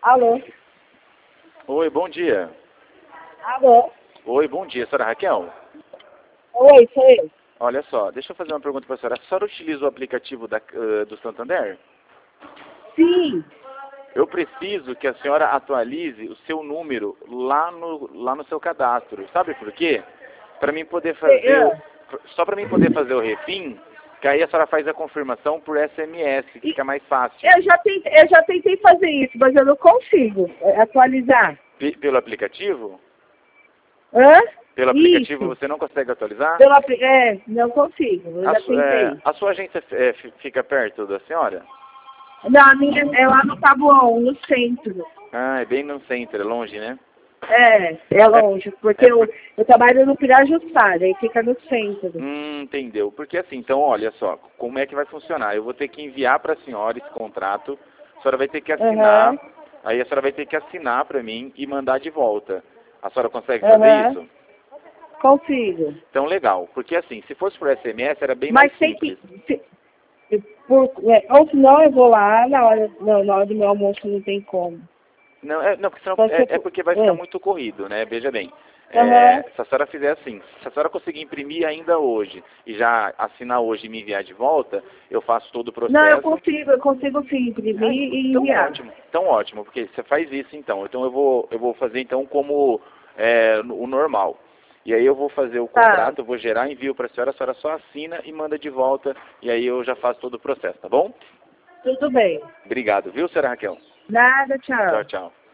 Alô? Oi, bom dia. Alô? Oi, bom dia, senhora Raquel. Oi, sou eu. Olha só, deixa eu fazer uma pergunta para a senhora. A senhora utiliza o aplicativo do Santander? Sim. Eu preciso que a senhora atualize o seu número lá no seu cadastro. Sabe por quê? Para mim poder fazer só para mim poder fazer o refim, que aí a senhora faz a confirmação por SMS, que fica mais fácil. Eu já tentei fazer isso, mas eu não consigo atualizar. Pelo aplicativo? Hã? Pelo aplicativo Isso. você não consegue atualizar? Não consigo. Eu já tentei. A sua agência fica perto da senhora? Não, a minha é lá no Taboão, no centro. Ah, é bem no centro, é longe, né? É longe, porque eu trabalho no Pirajussara, aí fica no centro. Entendeu. Porque assim, então olha só, como é que vai funcionar? Eu vou ter que enviar para a senhora esse contrato, a senhora vai ter que assinar, aí a senhora vai ter que assinar para mim e mandar de volta. A senhora consegue fazer isso? Consigo. Então legal, porque assim, se fosse por SMS era bem Mas mais tem simples. que... ou senão eu vou lá na hora do meu almoço, não tem como. Não, porque senão, porque vai ficar muito corrido, né? Veja bem. Se a senhora fizer assim, se a senhora conseguir imprimir ainda hoje e já assinar hoje e me enviar de volta, eu faço todo o processo. Não, eu consigo sim, imprimir e enviar. Então ótimo, porque você faz isso então. Então eu vou fazer então como o normal. E aí eu vou fazer o contrato, eu vou gerar, envio para a senhora só assina e manda de volta, e aí eu já faço todo o processo, tá bom? Tudo bem. Obrigado, viu, senhora Raquel? Nada, tchau. Tchau, tchau.